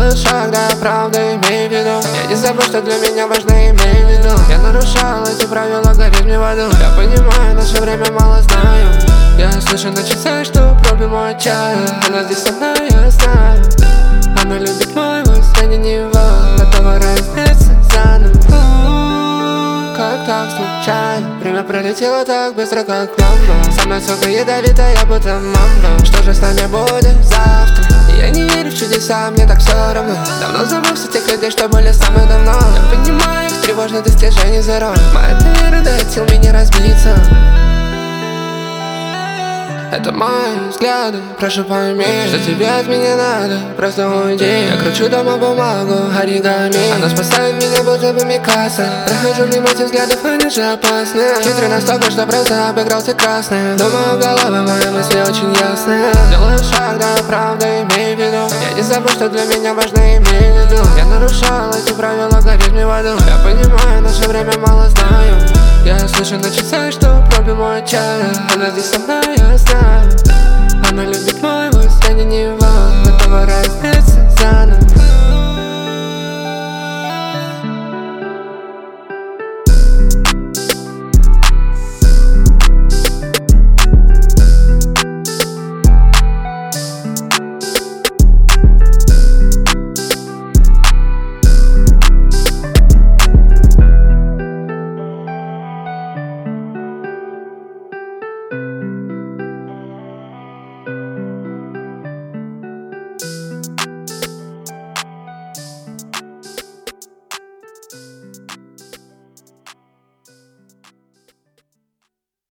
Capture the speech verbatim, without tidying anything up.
Делаю шаг, да, правда имею в виду. Я не забыл, что для меня важно, имею в виду. Я нарушал эти правила, гореть мне в аду. Я понимаю, наше время мало знаю. Я слышу на часах, что пробил мой чай. Она здесь со мной, я знаю. Она любит мой голос, я не него. Готова раздеться заново. Как так случайно? Время пролетело так быстро, как ламба. Со мной сока ядовитая, будто мамба. Что же с нами будет завтра? Я не верю в чудеса, мне так все равно. Давно забыл всех тех людей, что были со мной давно. Я понимаю их тревожные достижения зеро. Моя вера дает сил мне не разбиться. Это мои взгляды, прошу пойми, что тебе от меня надо, просто уйди. Я кручу дома бумагу, оригами. Она спасает меня, будто бы Микаса. Прохожу мимо этих взглядов, они же опасны. Хитрый настолько, что просто обыгрался красный. Думаю, голова, мои мысли очень ясные. Делаю шаг, да, правда имею в виду. Я не забыл, что для меня важно, имею в виду. Я нарушал эти правила, гореть мне в аду. Я понимаю, наше время мало знаю. Я слышу на часах, что пробил мой чай. Она здесь со мной, я знаю.